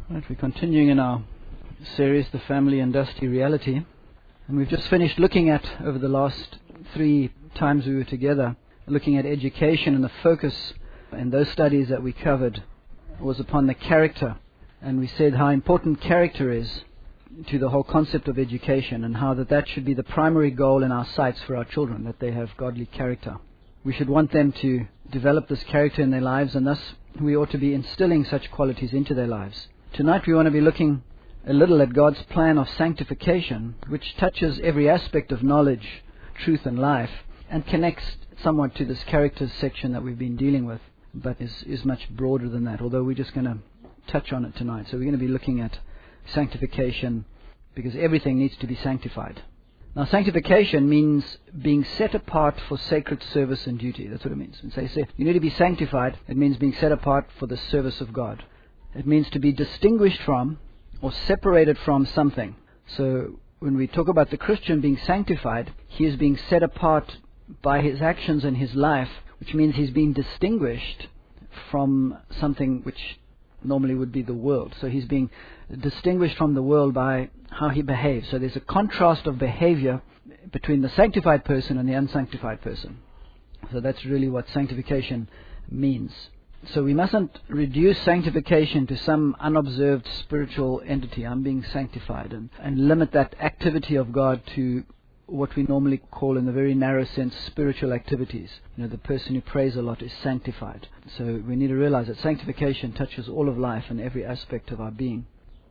Right, we're continuing in our series, The Family and Dusty Reality. And we've just finished looking at, over the last 3 times we were together, looking at education, and the focus in those studies that we covered was upon the character. And we said how important character is to the whole concept of education, and how that should be the primary goal in our sights for our children, that they have godly character. We should want them to develop this character in their lives, and thus we ought to be instilling such qualities into their lives. Tonight we want to be looking a little at God's plan of sanctification, which touches every aspect of knowledge, truth and life, and connects somewhat to this character section that we've been dealing with, but is much broader than that, although we're just going to touch on it tonight. So we're going to be looking at sanctification, because everything needs to be sanctified. Now, sanctification means being set apart for sacred service and duty. That's what it means. When they say you need to be sanctified, it means being set apart for the service of God. It means to be distinguished from or separated from something. So when we talk about the Christian being sanctified, he is being set apart by his actions and his life, which means he's being distinguished from something which normally would be the world. So he's being distinguished from the world by how he behaves. So there's a contrast of behavior between the sanctified person and the unsanctified person. So that's really what sanctification means. So we mustn't reduce sanctification to some unobserved spiritual entity. I'm being sanctified, and limit that activity of God to what we normally call, in the very narrow sense, spiritual activities. You know, the person who prays a lot is sanctified. So we need to realize that sanctification touches all of life and every aspect of our being.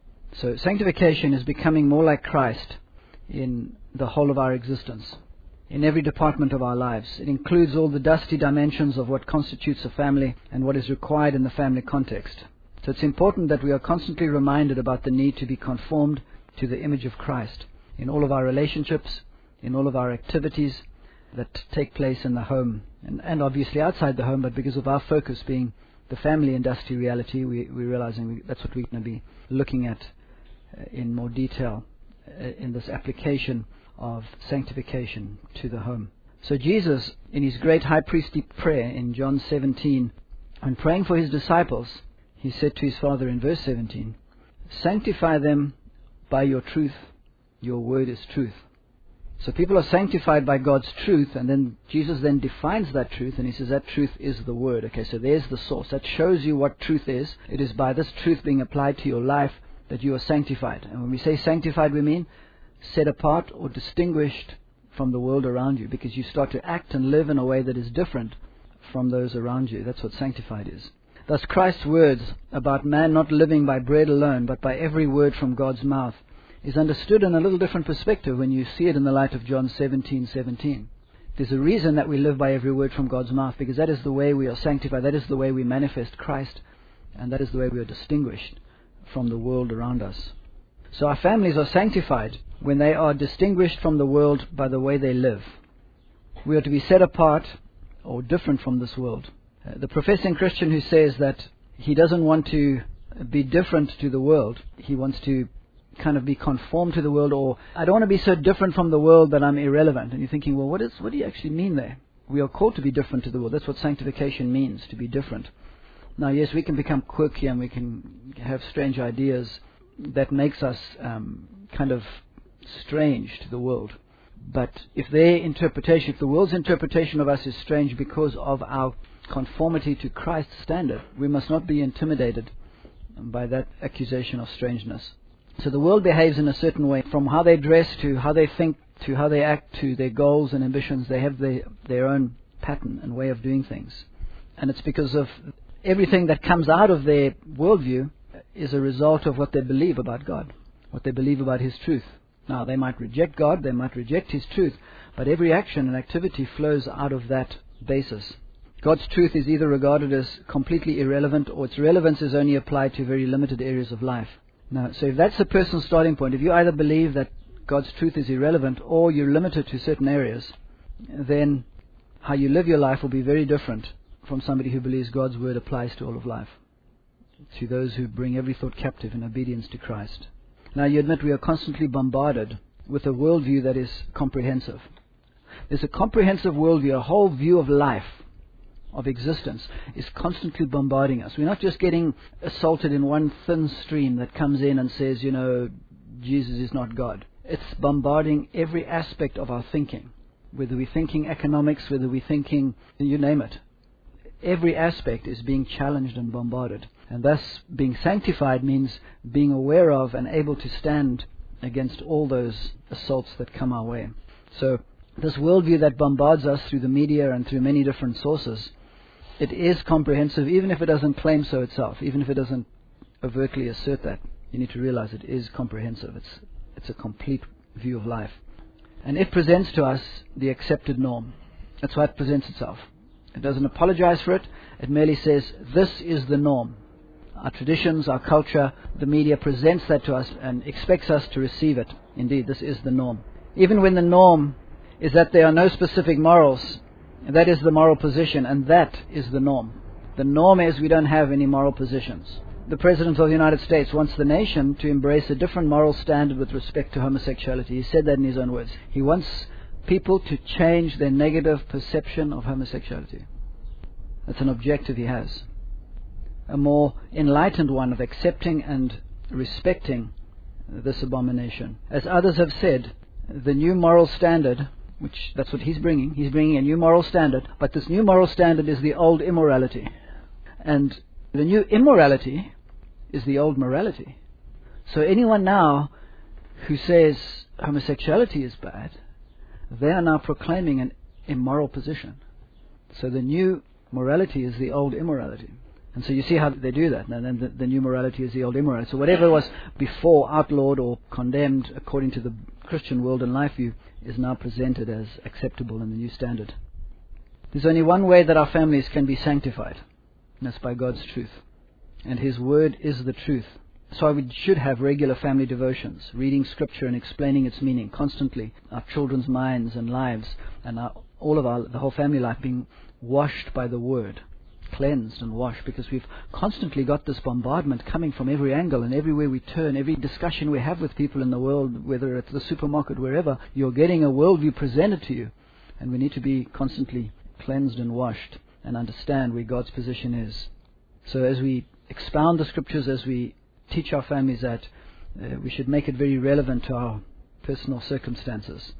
So sanctification is becoming more like Christ in the whole of our existence, in every department of our lives. It includes all the dusty dimensions of what constitutes a family and what is required in the family context. So it's important that we are constantly reminded about the need to be conformed to the image of Christ in all of our relationships, in all of our activities that take place in the home, and obviously outside the home, but because of our focus being the family and dusty reality, we're realizing that's what we're going to be looking at in more detail in this application of sanctification to the home. So Jesus, in his great high priestly prayer in John 17, when praying for his disciples, he said to his Father in verse 17, "Sanctify them by your truth, your word is truth." So people are sanctified by God's truth, and then Jesus then defines that truth, and he says that truth is the word. Okay, so there's the source. That shows you what truth is. It is by this truth being applied to your life that you are sanctified. And when we say sanctified, we mean set apart or distinguished from the world around you, because you start to act and live in a way that is different from those around you. That's what sanctified is. Thus Christ's words about man not living by bread alone, but by every word from God's mouth, is understood in a little different perspective when you see it in the light of John 17:17. There's a reason that we live by every word from God's mouth, because that is the way we are sanctified, that is the way we manifest Christ, and that is the way we are distinguished from the world around us. So our families are sanctified when they are distinguished from the world by the way they live. We are to be set apart or different from this world. The professing Christian who says that he doesn't want to be different to the world, he wants to kind of be conformed to the world, or I don't want to be so different from the world that I'm irrelevant. And you're thinking, well, what do you actually mean there? We are called to be different to the world. That's what sanctification means, to be different. Now, yes, we can become quirky and we can have strange ideas that makes us kind of strange to the world. But if the world's interpretation of us is strange because of our conformity to Christ's standard, we must not be intimidated by that accusation of strangeness. So the world behaves in a certain way, from how they dress to how they think to how they act to their goals and ambitions. They have their own pattern and way of doing things. And it's because of everything that comes out of their worldview is a result of what they believe about God, what they believe about His truth. Now, they might reject God, they might reject His truth, but every action and activity flows out of that basis. God's truth is either regarded as completely irrelevant, or its relevance is only applied to very limited areas of life. Now, so if that's a personal starting point, if you either believe that God's truth is irrelevant or you're limited to certain areas, then how you live your life will be very different from somebody who believes God's word applies to all of life, to those who bring every thought captive in obedience to Christ. Now, you admit we are constantly bombarded with a worldview that is comprehensive. There's a comprehensive worldview, a whole view of life of existence is constantly bombarding us. We're not just getting assaulted in one thin stream that comes in and says, Jesus is not God. It's bombarding every aspect of our thinking. Whether we're thinking economics, whether we're thinking, you name it. Every aspect is being challenged and bombarded. And thus, being sanctified means being aware of and able to stand against all those assaults that come our way. So, this worldview that bombards us through the media and through many different sources, it is comprehensive, even if it doesn't claim so itself, even if it doesn't overtly assert that. You need to realize it is comprehensive. It's a complete view of life. And it presents to us the accepted norm. That's why it presents itself. It doesn't apologize for it. It merely says, this is the norm. Our traditions, our culture, the media presents that to us and expects us to receive it. Indeed, this is the norm. Even when the norm is that there are no specific morals, that is the moral position, and that is the norm. The norm is we don't have any moral positions. The President of the United States wants the nation to embrace a different moral standard with respect to homosexuality. He said that in his own words. He wants people to change their negative perception of homosexuality. That's an objective he has. A more enlightened one of accepting and respecting this abomination. As others have said, the new moral standard, which that's what he's bringing a new moral standard, but this new moral standard is the old immorality. And the new immorality is the old morality. So anyone now who says homosexuality is bad, they are now proclaiming an immoral position. So the new morality is the old immorality. And so you see how they do that. And then the new morality is the old immorality. So whatever was before outlawed or condemned according to the Christian world and life view is now presented as acceptable in the new standard. There's only one way that our families can be sanctified, and that's by God's truth. And His Word is the truth. So we should have regular family devotions, reading Scripture and explaining its meaning constantly. Our children's minds and lives and the whole family life being washed by the Word, cleansed and washed, because we've constantly got this bombardment coming from every angle and everywhere we turn, every discussion we have with people in the world, whether it's the supermarket, wherever, you're getting a worldview presented to you. And we need to be constantly cleansed and washed and understand where God's position is. So as we expound the Scriptures, as we teach our families that, we should make it very relevant to our personal circumstances,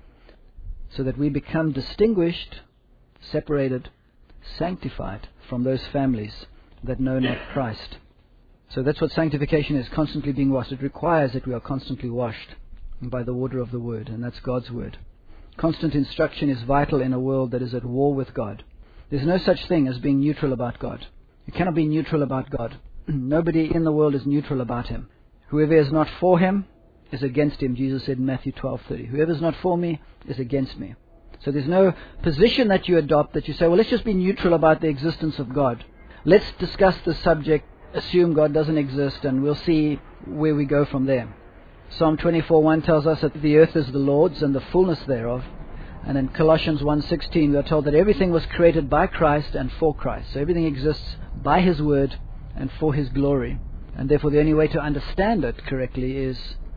so that we become distinguished, separated, sanctified from those families that know not Christ. So that's what sanctification is, constantly being washed. It requires that we are constantly washed by the water of the Word, and that's God's Word. Constant instruction is vital in a world that is at war with God. There's no such thing as being neutral about God. You cannot be neutral about God. Nobody in the world is neutral about Him. Whoever is not for Him is against Him, Jesus said in Matthew 12:30. Whoever is not for me is against me. So there's no position that you adopt that you say, well, let's just be neutral about the existence of God. Let's discuss the subject, assume God doesn't exist, and we'll see where we go from there. Psalm 24:1 tells us that the earth is the Lord's and the fullness thereof. And in Colossians 1:16 we are told that everything was created by Christ and for Christ. So everything exists by His Word and for His glory. And therefore the only way to understand it correctly is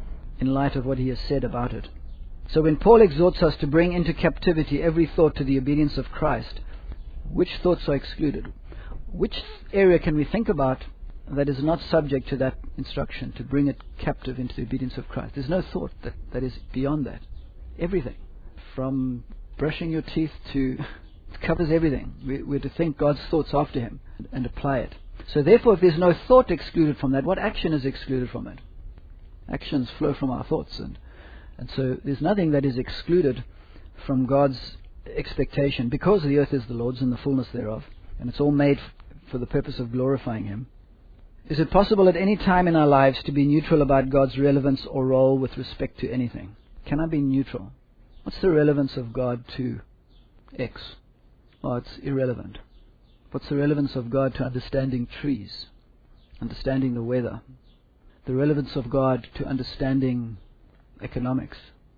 in light of what He has said about it. So when Paul exhorts us to bring into captivity every thought to the obedience of Christ, which thoughts are excluded? Which area can we think about that is not subject to that instruction, to bring it captive into the obedience of Christ? There's no thought that is beyond that. Everything. From brushing your teeth to, it covers everything. We're to think God's thoughts after Him and apply it. So therefore, if there's no thought excluded from that, what action is excluded from it? Actions flow from our thoughts. And so there's nothing that is excluded from God's expectation, because the earth is the Lord's and the fullness thereof, and it's all made for the purpose of glorifying Him. Is it possible at any time in our lives to be neutral about God's relevance or role with respect to anything? Can I be neutral? What's the relevance of God to X? Oh, it's irrelevant. What's the relevance of God to understanding trees, understanding the weather? The relevance of God to understanding economics?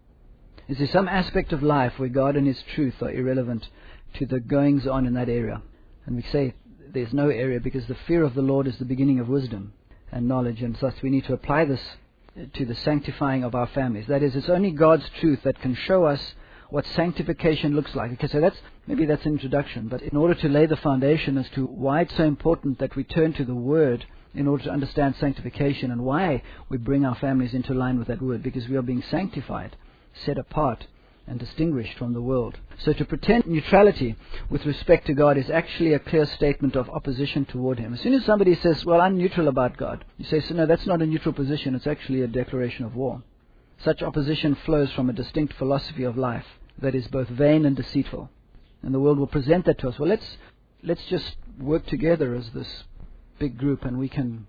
Is there some aspect of life where God and His truth are irrelevant to the goings on in that area? And we say there's no area, because the fear of the Lord is the beginning of wisdom and knowledge, and thus we need to apply this to the sanctifying of our families. That is, it's only God's truth that can show us what sanctification looks like. Okay, so maybe that's an introduction, but in order to lay the foundation as to why it's so important that we turn to the Word in order to understand sanctification and why we bring our families into line with that Word, because we are being sanctified, set apart, and distinguished from the world. So to pretend neutrality with respect to God is actually a clear statement of opposition toward Him. As soon as somebody says, well, I'm neutral about God, you say, so no, that's not a neutral position, it's actually a declaration of war. Such opposition flows from a distinct philosophy of life that is both vain and deceitful. And the world will present that to us. Well, let's just work together as this big group and we can,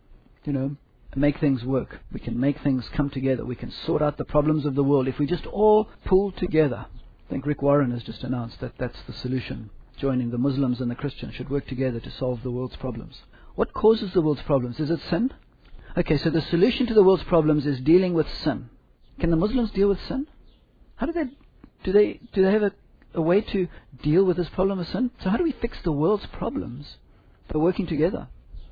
make things work. We can make things come together. We can sort out the problems of the world if we just all pull together. I think Rick Warren has just announced that that's the solution. Joining the Muslims and the Christians should work together to solve the world's problems. What causes the world's problems? Is it sin? Okay, so the solution to the world's problems is dealing with sin. Can the Muslims deal with sin? How do they have a way to deal with this problem of sin? So how do we fix the world's problems by working together?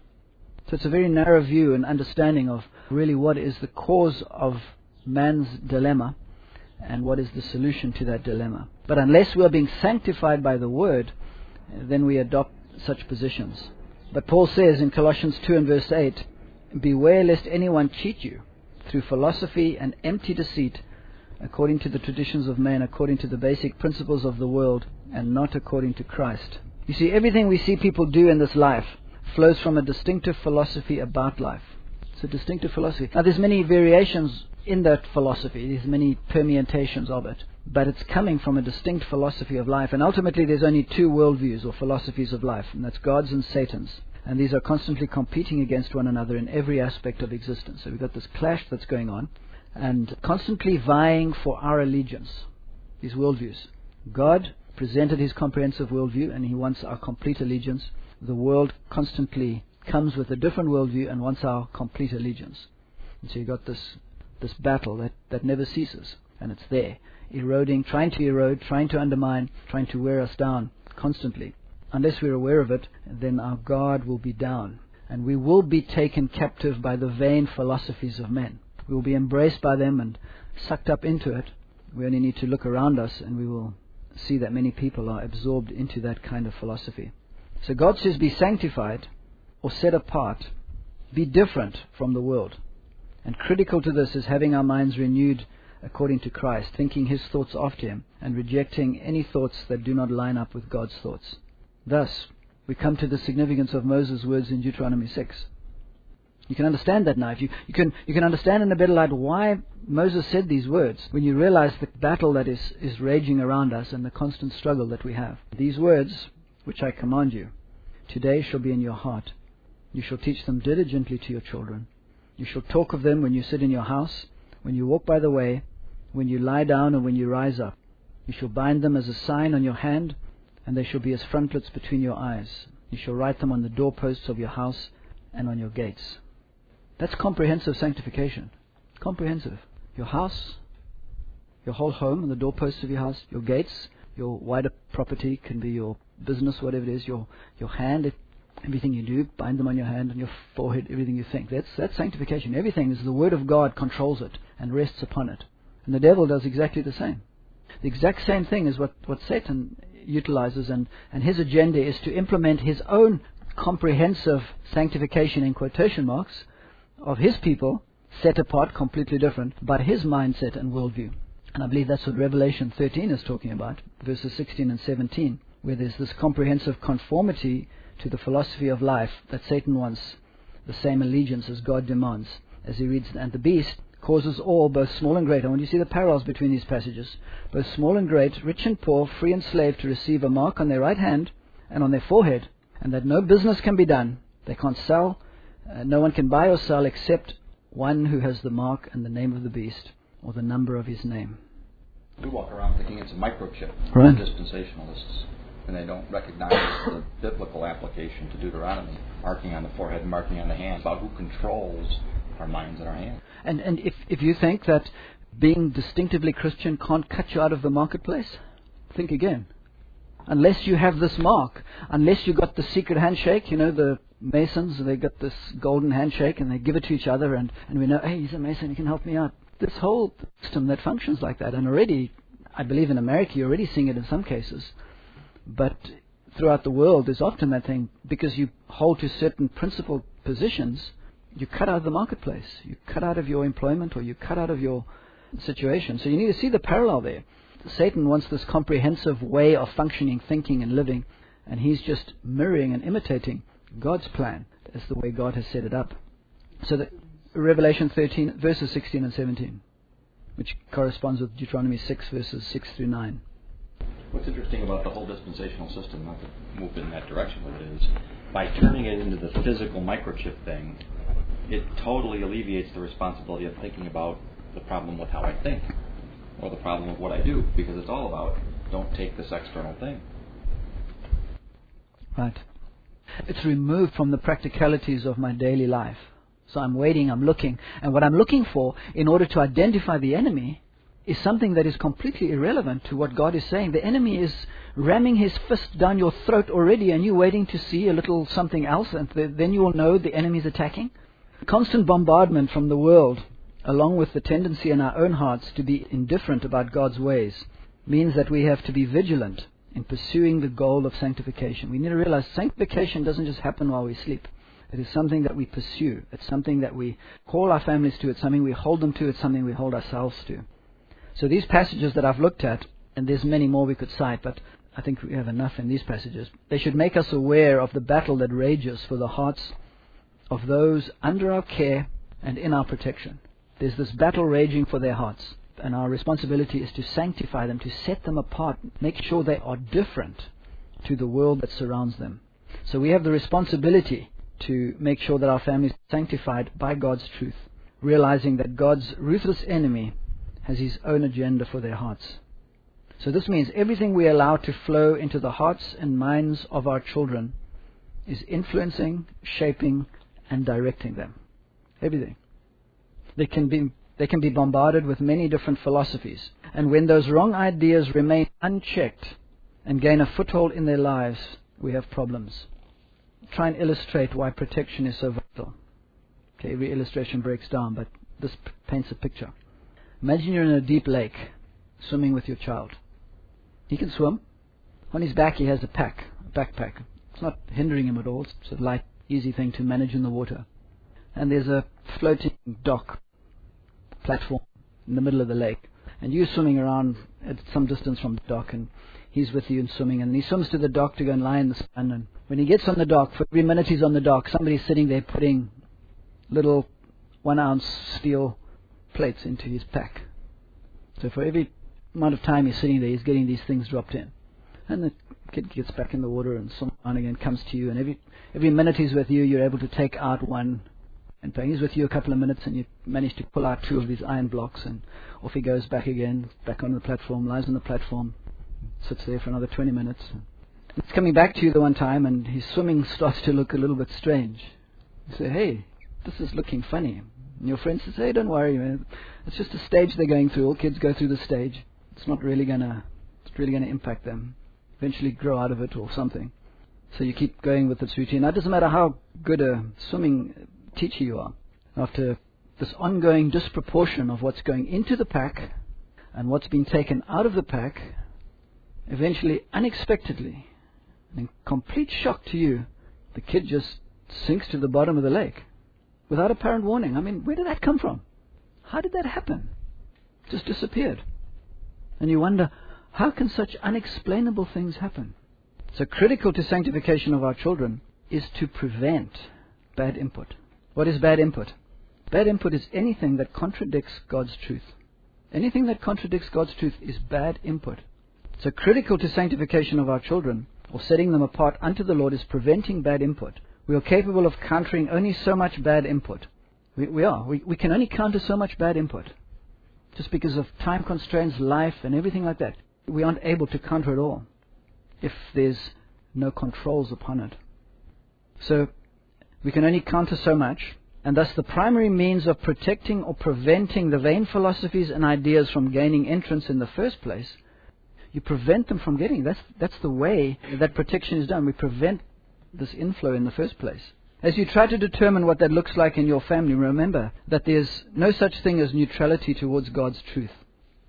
So it's a very narrow view and understanding of really what is the cause of man's dilemma and what is the solution to that dilemma. But unless we are being sanctified by the Word, then we adopt such positions. But Paul says in Colossians 2 and verse 8, beware lest anyone cheat you through philosophy and empty deceit, according to the traditions of men, according to the basic principles of the world, and not according to Christ. You see, everything we see people do in this life flows from a distinctive philosophy about life. It's a distinctive philosophy. Now, there's many variations in that philosophy. There's many permutations of it. But it's coming from a distinct philosophy of life. And ultimately, there's only two worldviews or philosophies of life, and that's God's and Satan's. And these are constantly competing against one another in every aspect of existence. So we've got this clash that's going on, and constantly vying for our allegiance, these worldviews. God presented His comprehensive worldview, and He wants our complete allegiance. The world constantly comes with a different worldview and wants our complete allegiance. And so you've got this battle that never ceases, and it's there, eroding, trying to erode, trying to undermine, trying to wear us down constantly. Unless we're aware of it, then our guard will be down, and we will be taken captive by the vain philosophies of men. We will be embraced by them and sucked up into it. We only need to look around us, and we will see that many people are absorbed into that kind of philosophy. So God says, be sanctified or set apart, be different from the world. And critical to this is having our minds renewed according to Christ, thinking His thoughts after Him, and rejecting any thoughts that do not line up with God's thoughts. Thus, we come to the significance of Moses' words in Deuteronomy 6. You can understand that now. You can understand in a better light why Moses said these words when you realize the battle that is raging around us and the constant struggle that we have. These words, which I command you, today shall be in your heart. You shall teach them diligently to your children. You shall talk of them when you sit in your house, when you walk by the way, when you lie down, and when you rise up. You shall bind them as a sign on your hand, and they shall be as frontlets between your eyes. You shall write them on the doorposts of your house and on your gates. That's comprehensive sanctification. Comprehensive. Your house, your whole home, and the doorposts of your house, your gates, your wider property can be your business, whatever it is, your hand, everything you do, bind them on your hand, and your forehead, everything you think. That's sanctification. Everything is the Word of God controls it and rests upon it. And the devil does exactly the same. The exact same thing is what Satan utilizes, and his agenda is to implement his own comprehensive sanctification, in quotation marks, of his people, set apart, completely different, by his mindset and worldview. And I believe that's what Revelation 13 is talking about, verses 16 and 17, where there's this comprehensive conformity to the philosophy of life that Satan wants the same allegiance as God demands. As he reads, and the beast causes all, both small and great. I want you to see the parallels between these passages. Both small and great, rich and poor, free and slave, to receive a mark on their right hand and on their forehead, and that no business can be done. They can't sell. No one can buy or sell except one who has the mark and the name of the beast, or the number of his name. We walk around thinking it's a microchip. Right. Dispensationalists, and they don't recognize the biblical application to Deuteronomy, marking on the forehead and marking on the hand, about who controls our minds and our hands. And if you think that being distinctively Christian can't cut you out of the marketplace, think again. Unless you have this mark, unless you got the secret handshake, the Masons, they got this golden handshake and they give it to each other, and we know, hey, he's a Mason, he can help me out. This whole system that functions like that, and already I believe in America you're already seeing it in some cases. But throughout the world, there's often that thing, because you hold to certain principled positions, you cut out of the marketplace. You cut out of your employment, or you cut out of your situation. So you need to see the parallel there. Satan wants this comprehensive way of functioning, thinking, and living, and he's just mirroring and imitating God's plan as the way God has set it up. So that Revelation 13, verses 16 and 17, which corresponds with Deuteronomy 6, verses 6 through 9. What's interesting about the whole dispensational system, not to move in that direction, but it is, by turning it into the physical microchip thing, it totally alleviates the responsibility of thinking about the problem with how I think, or the problem with what I do, because it's all about, don't take this external thing. Right. It's removed from the practicalities of my daily life. So I'm waiting, I'm looking, and what I'm looking for in order to identify the enemy is something that is completely irrelevant to what God is saying. The enemy is ramming his fist down your throat already, and you're waiting to see a little something else, and then you will know the enemy is attacking. Constant bombardment from the world, along with the tendency in our own hearts to be indifferent about God's ways, means that we have to be vigilant in pursuing the goal of sanctification. We need to realize sanctification doesn't just happen while we sleep. It is something that we pursue. It's something that we call our families to. It's something we hold them to. It's something we hold ourselves to. So these passages that I've looked at, and there's many more we could cite, but I think we have enough in these passages, they should make us aware of the battle that rages for the hearts of those under our care and in our protection. There's this battle raging for their hearts, and our responsibility is to sanctify them, to set them apart, make sure they are different to the world that surrounds them. So we have the responsibility to make sure that our families are sanctified by God's truth, realizing that God's ruthless enemy has his own agenda for their hearts. So this means everything we allow to flow into the hearts and minds of our children is influencing, shaping, and directing them. Everything. They can be bombarded with many different philosophies. And when those wrong ideas remain unchecked and gain a foothold in their lives, we have problems. Try and illustrate why protection is so vital. Okay, every illustration breaks down, but this paints a picture. Imagine you're in a deep lake, swimming with your child. He can swim. On his back he has a backpack. It's not hindering him at all. It's a light, easy thing to manage in the water. And there's a floating dock, platform, in the middle of the lake. And you're swimming around at some distance from the dock, and he's with you and swimming. And he swims to the dock to go and lie in the sun. And when he gets on the dock, for every minute he's on the dock, somebody's sitting there putting little 1-ounce steel plates into his pack. So for every amount of time he's sitting there, he's getting these things dropped in. And the kid gets back in the water and swims on again, comes to you, and every minute he's with you, you're able to take out one. And he's with you a couple of minutes, and you manage to pull out 2 of these iron blocks, and off he goes back again, back on the platform, lies on the platform, sits there for another 20 minutes. It's coming back to you the one time, and his swimming starts to look a little bit strange. You say, hey, this is looking funny. And your friend says, hey, don't worry, man. It's just a stage they're going through. All kids go through the stage. It's not really gonna impact them. Eventually grow out of it or something. So you keep going with this routine. Now, it doesn't matter how good a swimming teacher you are. After this ongoing disproportion of what's going into the pack and what's being taken out of the pack, eventually, unexpectedly, and in complete shock to you, the kid just sinks to the bottom of the lake without apparent warning. I mean, where did that come from? How did that happen? Just disappeared. And you wonder, how can such unexplainable things happen? So critical to sanctification of our children is to prevent bad input. What is bad input? Bad input is anything that contradicts God's truth. Anything that contradicts God's truth is bad input. So critical to sanctification of our children, or setting them apart unto the Lord, is preventing bad input. We are capable of countering only so much bad input. We can only counter so much bad input. Just because of time constraints, life, and everything like that. We aren't able to counter it all if there's no controls upon it. So we can only counter so much, and thus the primary means of protecting or preventing the vain philosophies and ideas from gaining entrance in the first place, you prevent them from getting. That's the way that protection is done. We prevent this inflow in the first place. As you try to determine what that looks like in your family, remember that there's no such thing as neutrality towards God's truth.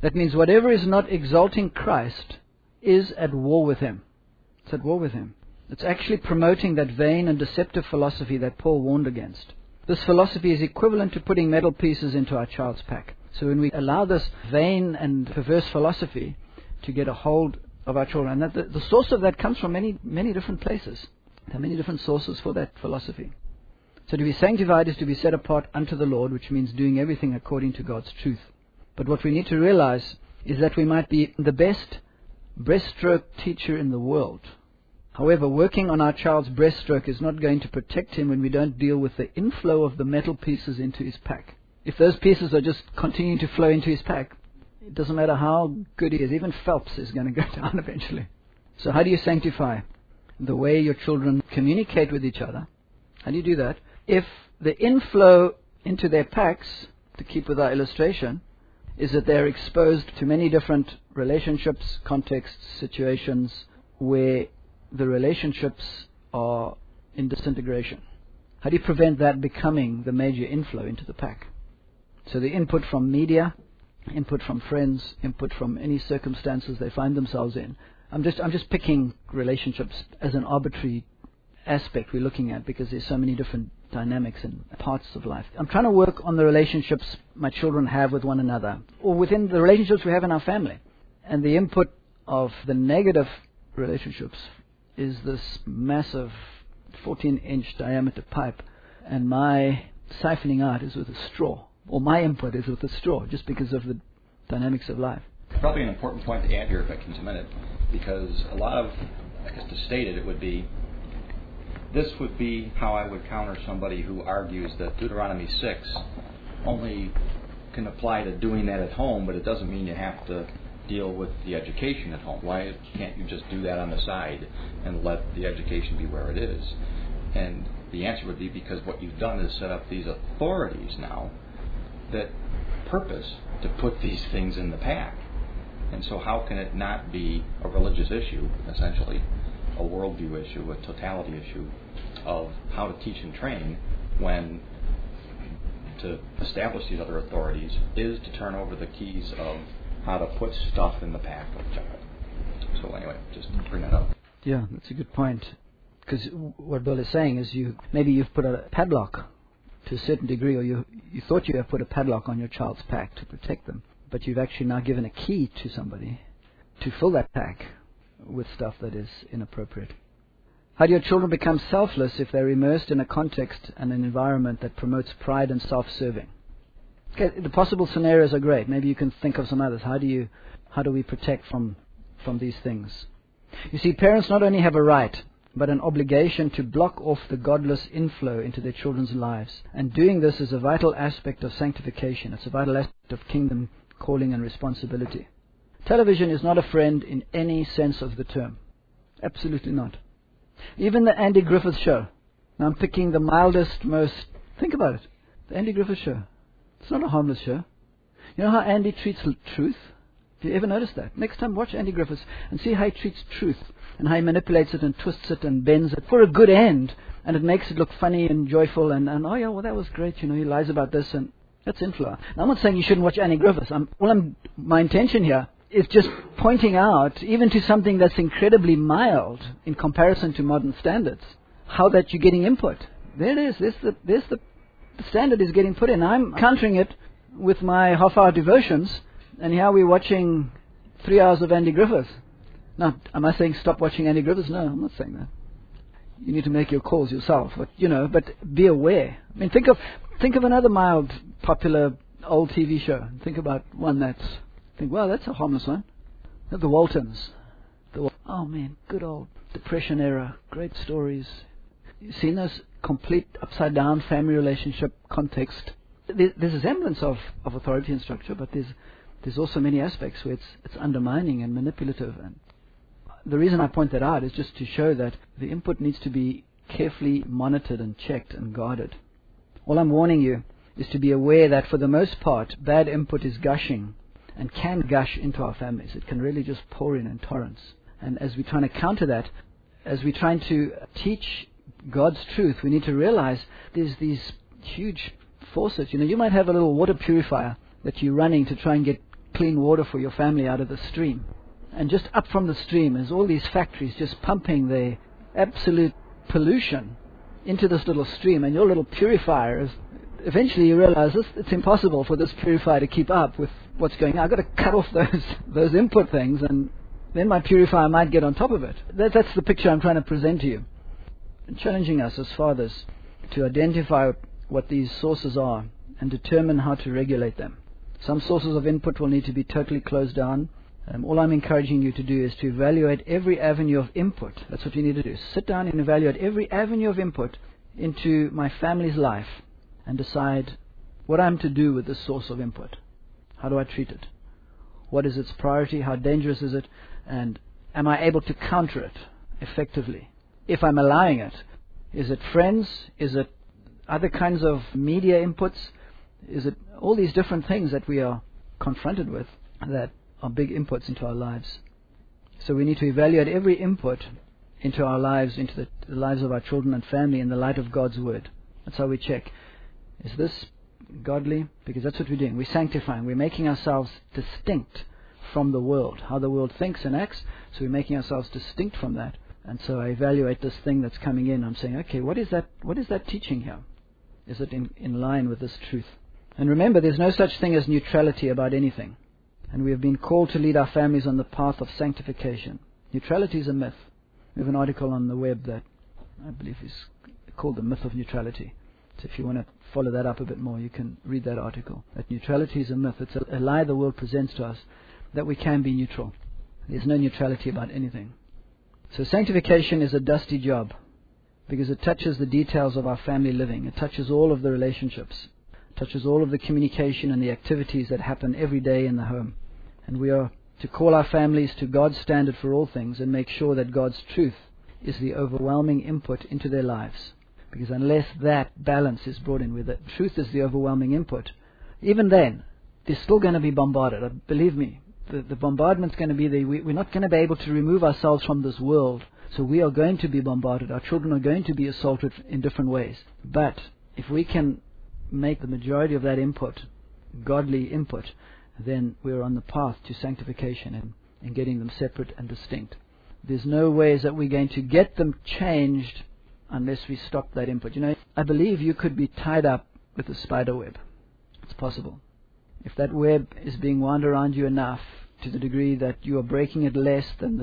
That means whatever is not exalting Christ is at war with him. It's at war with him. It's actually promoting that vain and deceptive philosophy that Paul warned against. This philosophy is equivalent to putting metal pieces into our child's pack. So when we allow this vain and perverse philosophy to get a hold of our children, and that the source of that comes from many different places. There are many different sources for that philosophy. So to be sanctified is to be set apart unto the Lord, which means doing everything according to God's truth. But what we need to realize is that we might be the best breaststroke teacher in the world. However, working on our child's breaststroke is not going to protect him when we don't deal with the inflow of the metal pieces into his pack. If those pieces are just continuing to flow into his pack, it doesn't matter how good he is. Even Phelps is going to go down eventually. So how do you sanctify the way your children communicate with each other? How do you do that? If the inflow into their packs, to keep with our illustration, is that they're exposed to many different relationships, contexts, situations where the relationships are in disintegration. How do you prevent that becoming the major inflow into the pack? So the input from media, input from friends, input from any circumstances they find themselves in. I'm just picking relationships as an arbitrary aspect we're looking at because there's so many different dynamics and parts of life. I'm trying to work on the relationships my children have with one another, or within the relationships we have in our family. And the input of the negative relationships is this massive 14-inch diameter pipe, and my siphoning out is with a straw, or my input is with a straw, just because of the dynamics of life. Probably an important point to add here, if I can just a minute, because a lot of, I guess to state it, this would be how I would counter somebody who argues that Deuteronomy 6 only can apply to doing that at home, but it doesn't mean you have to deal with the education at home. Why can't you just do that on the side and let the education be where it is? And the answer would be because what you've done is set up these authorities now that purpose to put these things in the pack. And so how can it not be a religious issue, essentially, a worldview issue, a totality issue of how to teach and train when to establish these other authorities is to turn over the keys of how to put stuff in the pack of a child. So anyway, just bring that up. Yeah, that's a good point. Because what Bill is saying is maybe you've put a padlock to a certain degree, or you thought you have put a padlock on your child's pack to protect them, but you've actually now given a key to somebody to fill that pack with stuff that is inappropriate. How do your children become selfless if they're immersed in a context and an environment that promotes pride and self-serving? Okay, the possible scenarios are great. Maybe you can think of some others. How do we protect from these things? You see, parents not only have a right, but an obligation to block off the godless inflow into their children's lives. And doing this is a vital aspect of sanctification. It's a vital aspect of kingdom calling and responsibility. Television is not a friend in any sense of the term. Absolutely not. Even the Andy Griffith Show. Now I'm picking the mildest, think about it. The Andy Griffith Show. It's not a harmless show. You know how Andy treats truth? Have you ever noticed that? Next time watch Andy Griffiths and see how he treats truth and how he manipulates it and twists it and bends it for a good end, and it makes it look funny and joyful and oh yeah, well that was great, he lies about this, and that's influence. Now, I'm not saying you shouldn't watch Andy Griffiths. My intention here is just pointing out, even to something that's incredibly mild in comparison to modern standards, how that you're getting input. There it is. There's the standard is getting put in. I'm countering it with my half-hour devotions, and here we're watching 3 hours of Andy Griffiths. Now, am I saying stop watching Andy Griffiths? No, I'm not saying that. You need to make your calls yourself, but be aware. I mean, think of another mild, popular old TV show. Think about one that's a harmless one. The Waltons. Oh man, good old Depression era, great stories. You've seen those complete upside down family relationship context. There's a semblance of authority and structure, but there's also many aspects where it's undermining and manipulative. And the reason I point that out is just to show that the input needs to be carefully monitored and checked and guarded. All I'm warning you is to be aware that for the most part, bad input is gushing and can gush into our families. It can really just pour in torrents. And as we're trying to counter that, as we're trying to teach God's truth, we need to realize there's these huge forces. You might have a little water purifier that you're running to try and get clean water for your family out of the stream. And just up from the stream is all these factories just pumping their absolute pollution into this little stream, and your little purifier is, eventually you realize it's impossible for this purifier to keep up with what's going on. I've got to cut off those input things, and then my purifier might get on top of it. That's the picture I'm trying to present to you. And challenging us as fathers to identify what these sources are and determine how to regulate them. Some sources of input will need to be totally closed down. All I'm encouraging you to do is to evaluate every avenue of input. That's what you need to do. Sit down and evaluate every avenue of input into my family's life and decide what I'm to do with this source of input. How do I treat it? What is its priority? How dangerous is it? And am I able to counter it effectively? If I'm allowing it, is it friends? Is it other kinds of media inputs? Is it all these different things that we are confronted with that are big inputs into our lives? So we need to evaluate every input into our lives, into the lives of our children and family in the light of God's Word. That's how we check. Is this godly? Because that's what we're doing. We're sanctifying. We're making ourselves distinct from the world, how the world thinks and acts. So we're making ourselves distinct from that. And so I evaluate this thing that's coming in. I'm saying, okay, what is that teaching here? Is it in line with this truth? And remember, there's no such thing as neutrality about anything. And we have been called to lead our families on the path of sanctification. Neutrality is a myth. We have an article on the web that I believe is called The Myth of Neutrality. So if you want to follow that up a bit more, you can read that article. That neutrality is a myth. It's a lie the world presents to us, that we can be neutral. There's no neutrality about anything. So sanctification is a dusty job because it touches the details of our family living. It touches all of the relationships. It touches all of the communication and the activities that happen every day in the home. And we are to call our families to God's standard for all things and make sure that God's truth is the overwhelming input into their lives. Because unless that balance is brought in, where the truth is the overwhelming input, even then, they're still going to be bombarded. Believe me, the bombardment's going to be there. We're not going to be able to remove ourselves from this world. So we are going to be bombarded. Our children are going to be assaulted in different ways. But if we can make the majority of that input godly input, then we're on the path to sanctification and getting them separate and distinct. There's no ways that we're going to get them changed unless we stop that input. You know, I believe you could be tied up with a spider web. It's possible. If that web is being wound around you enough to the degree that you are breaking it less than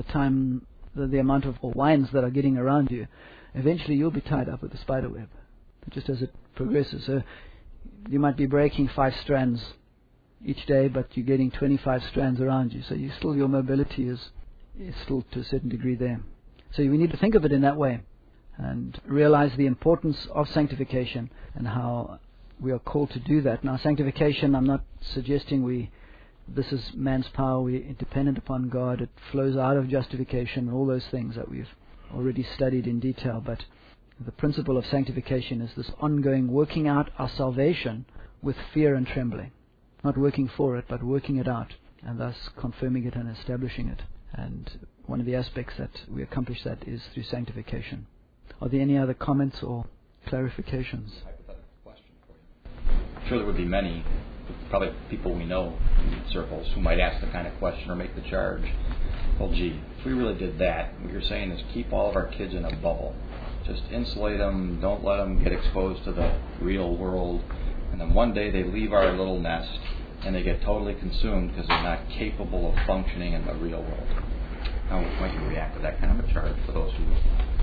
the amount of vines that are getting around you, eventually you'll be tied up with the spider web, just as it progresses. So you might be breaking 5 strands each day, but you're getting 25 strands around you. So your mobility is still to a certain degree there. So we need to think of it in that way and realize the importance of sanctification and how we are called to do that. Now, sanctification, I'm not suggesting this is man's power. We're dependent upon God. It flows out of justification, all those things that we've already studied in detail. But the principle of sanctification is this ongoing working out our salvation with fear and trembling. Not working for it, but working it out, and thus confirming it and establishing it. And one of the aspects that we accomplish that is through sanctification. Are there any other comments or clarifications? Hypothetical question for you. I'm sure there would be many, probably people we know in circles, who might ask the kind of question or make the charge. Well, gee, if we really did that, what you're saying is keep all of our kids in a bubble. Just insulate them, don't let them get exposed to the real world. And then one day they leave our little nest and they get totally consumed because they're not capable of functioning in the real world. How might you react to that kind of a charge for those who...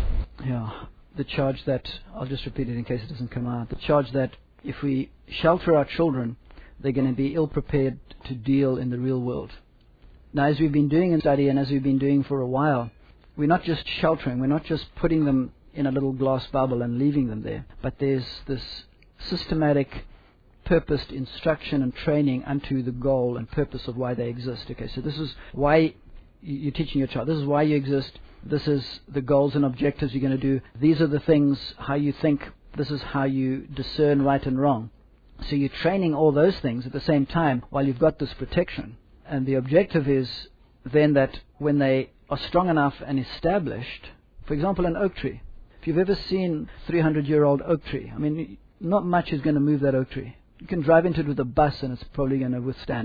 Yeah, the charge that, I'll just repeat it in case it doesn't come out, the charge that if we shelter our children, they're going to be ill-prepared to deal in the real world. Now, as we've been doing in study and as we've been doing for a while, we're not just sheltering, we're not just putting them in a little glass bubble and leaving them there, but there's this systematic, purposed instruction and training unto the goal and purpose of why they exist. Okay, so this is why you're teaching your child. This is why you exist. This is the goals and objectives you're going to do. These are the things, how you think. This is how you discern right and wrong. So you're training all those things at the same time while you've got this protection. And the objective is then that when they are strong enough and established, for example, an oak tree. If you've ever seen a 300-year-old oak tree, I mean, not much is going to move that oak tree. You can drive into it with a bus and it's probably going to withstand it.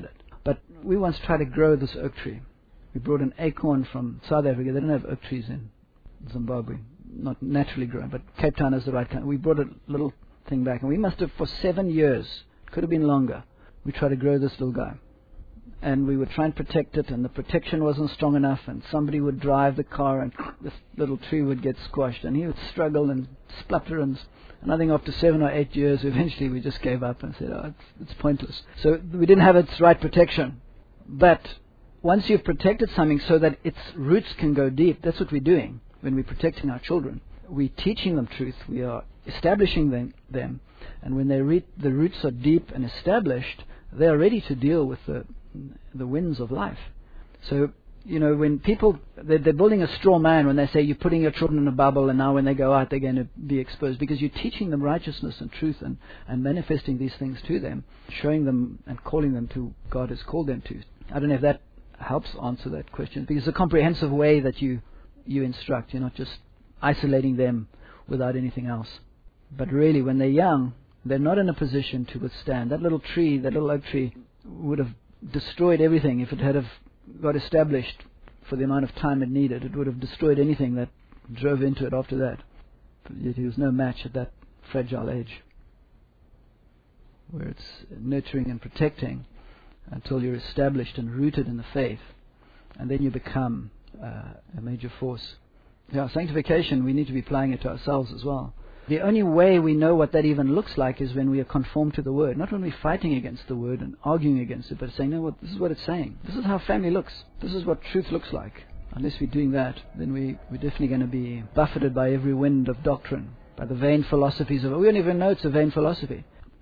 But we once tried to grow this oak tree. We brought an acorn from South Africa. They don't have oak trees in Zimbabwe, not naturally grown, but Cape Town is the right kind. We brought a little thing back, and we must have, for 7 years, could have been longer, we tried to grow this little guy. And we would try and protect it, and the protection wasn't strong enough, and somebody would drive the car, and this little tree would get squashed, and he would struggle and splutter, and I think after 7 or 8 years, eventually we just gave up and said, it's pointless. So we didn't have its right protection. But once you've protected something so that its roots can go deep, that's what we're doing when we're protecting our children. We're teaching them truth. We are establishing them. And when the roots are deep and established, they are ready to deal with the winds of life. So, when people, they're building a straw man when they say you're putting your children in a bubble and now when they go out they're going to be exposed, because you're teaching them righteousness and truth and manifesting these things to them, showing them and calling them to God has called them to. I don't know if that helps answer that question, because it's a comprehensive way that you instruct. You're not just isolating them without anything else. But really, when they're young, they're not in a position to withstand. That little oak tree would have destroyed everything if it had got established for the amount of time it needed. It would have destroyed anything that drove into it after that. But yet it was no match at that fragile age, where it's nurturing and protecting until you're established and rooted in the faith, and then you become a major force. Yeah, sanctification, we need to be applying it to ourselves as well. The only way we know what that even looks like is when we are conformed to the Word. Not when we're fighting against the Word and arguing against it, but saying, no, this is what it's saying. This is how family looks. This is what truth looks like. Unless we're doing that, then we're definitely going to be buffeted by every wind of doctrine, by the vain philosophies of it. We don't even know it's a vain philosophy.